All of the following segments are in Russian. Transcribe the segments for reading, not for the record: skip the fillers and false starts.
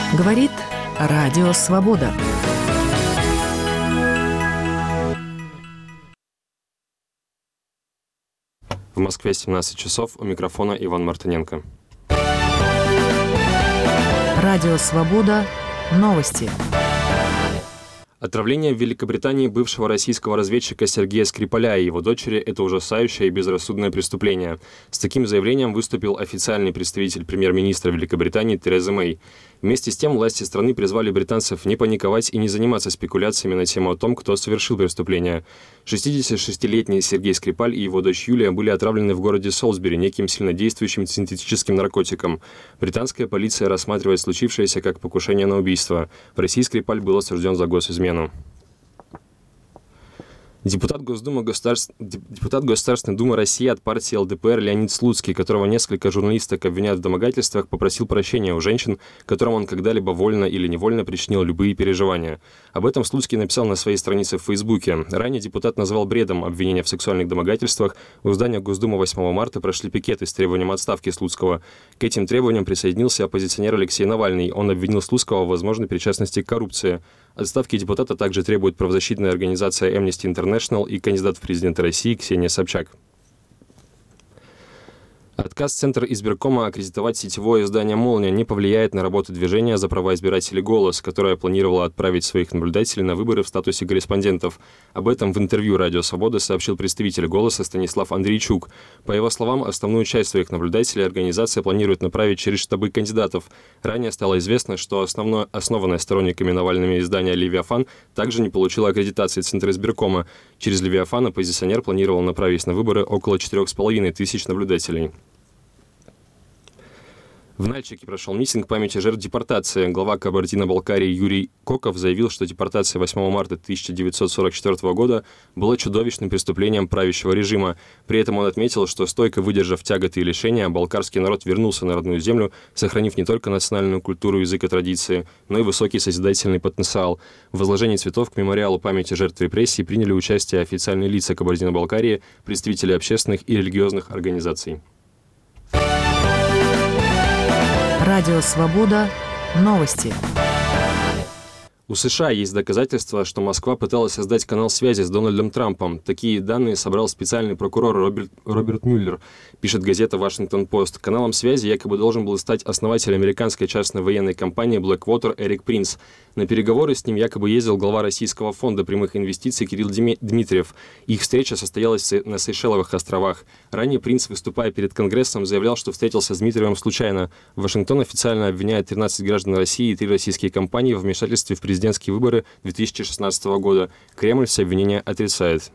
Говорит Радио Свобода. В Москве 17 часов. У микрофона Иван Мартыненко. Радио Свобода. Новости. Отравление в Великобритании бывшего российского разведчика Сергея Скрипаля и его дочери – это ужасающее и безрассудное преступление. С таким заявлением выступил официальный представитель премьер-министра Великобритании Тереза Мэй. Вместе с тем, власти страны призвали британцев не паниковать и не заниматься спекуляциями на тему о том, кто совершил преступление. 66-летний Сергей Скрипаль и его дочь Юлия были отравлены в городе Солсбери неким сильнодействующим синтетическим наркотиком. Британская полиция рассматривает случившееся как покушение на убийство. В России Скрипаль был осужден за госизмену. Депутат Государственной Думы России от партии ЛДПР Леонид Слуцкий, которого несколько журналисток обвиняют в домогательствах, попросил прощения у женщин, которым он когда-либо вольно или невольно причинил любые переживания. Об этом Слуцкий написал на своей странице в Фейсбуке. Ранее депутат назвал бредом обвинения в сексуальных домогательствах. У здания Госдумы 8 марта прошли пикеты с требованием отставки Слуцкого. К этим требованиям присоединился оппозиционер Алексей Навальный. Он обвинил Слуцкого в возможной причастности к коррупции. Отставки депутата также требует правозащитная организация Amnesty International и кандидат в президенты России Ксения Собчак. Отказ Центра избиркома аккредитовать сетевое издание «Молния» не повлияет на работу движения «За права избирателей «Голос», которое планировало отправить своих наблюдателей на выборы в статусе корреспондентов. Об этом в интервью «Радио Свобода» сообщил представитель «Голоса» Станислав Андрейчук. По его словам, основную часть своих наблюдателей организация планирует направить через штабы кандидатов. Ранее стало известно, что основанное сторонниками Навальными издание «Левиафан» также не получило аккредитации Центра избиркома. Через «Левиафан» оппозиционер планировал направить на выборы около 4500 наблюдателей. В Нальчике прошел митинг памяти жертв депортации. Глава Кабардино-Балкарии Юрий Коков заявил, что депортация 8 марта 1944 года была чудовищным преступлением правящего режима. При этом он отметил, что, стойко выдержав тяготы и лишения, балкарский народ вернулся на родную землю, сохранив не только национальную культуру, язык и традиции, но и высокий созидательный потенциал. В возложении цветов к мемориалу памяти жертв репрессий приняли участие официальные лица Кабардино-Балкарии, представители общественных и религиозных организаций. Радио Свобода. Новости. У США есть доказательства, что Москва пыталась создать канал связи с Дональдом Трампом. Такие данные собрал специальный прокурор Роберт Мюллер, пишет газета «Вашингтон-Пост». Каналом связи якобы должен был стать основатель американской частной военной компании Blackwater Эрик Принц. На переговоры с ним якобы ездил глава Российского фонда прямых инвестиций Кирилл Дмитриев. Их встреча состоялась на Сейшеловых островах. Ранее Принц, выступая перед Конгрессом, заявлял, что встретился с Дмитриевым случайно. Вашингтон официально обвиняет 13 граждан России и 3 российские компании в вмешательстве в президентские выборы 2016 года. Кремль все обвинения отрицает.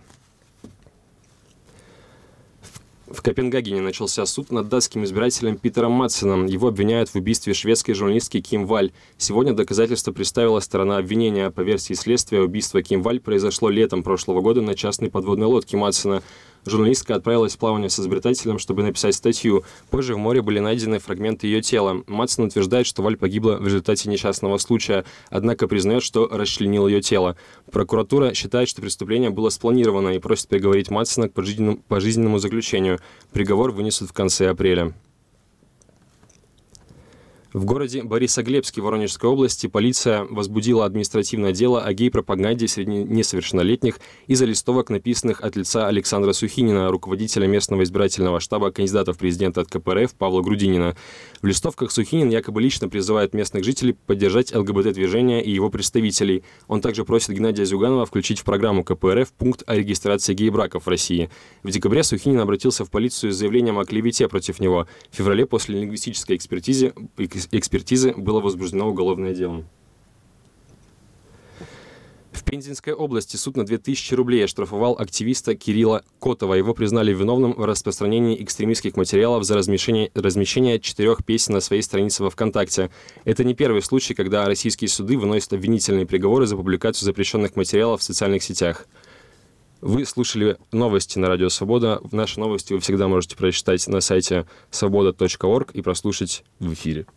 В Копенгагене начался суд над датским избирателем Питером Мадсеном. Его обвиняют в убийстве шведской журналистки Ким Валь. Сегодня доказательства представила сторона обвинения. По версии следствия, убийство Ким Валь произошло летом прошлого года на частной подводной лодке Мадсена. Журналистка отправилась в плавание с изобретателем, чтобы написать статью. Позже в море были найдены фрагменты ее тела. Мадсен утверждает, что Валь погибла в результате несчастного случая, однако признает, что расчленил ее тело. Прокуратура считает, что преступление было спланировано и просит приговорить Мадсена к пожизненному заключению. Приговор вынесут в конце апреля. В городе Борисоглебске Воронежской области полиция возбудила административное дело о гей-пропаганде среди несовершеннолетних из-за листовок, написанных от лица Александра Сухинина, руководителя местного избирательного штаба кандидата в президенты от КПРФ Павла Грудинина. В листовках Сухинин якобы лично призывает местных жителей поддержать ЛГБТ-движение и его представителей. Он также просит Геннадия Зюганова включить в программу КПРФ пункт о регистрации гей-браков в России. В декабре Сухинин обратился в полицию с заявлением о клевете против него. В феврале после лингвистической экспертизы было возбуждено уголовное дело. В Пензенской области суд на 2000 рублей оштрафовал активиста Кирилла Котова. Его признали виновным в распространении экстремистских материалов за размещение 4 песен на своей странице во ВКонтакте. Это не первый случай, когда российские суды выносят обвинительные приговоры за публикацию запрещенных материалов в социальных сетях. Вы слушали новости на Радио Свобода. Наши новости вы всегда можете прочитать на сайте svoboda.org и прослушать в эфире.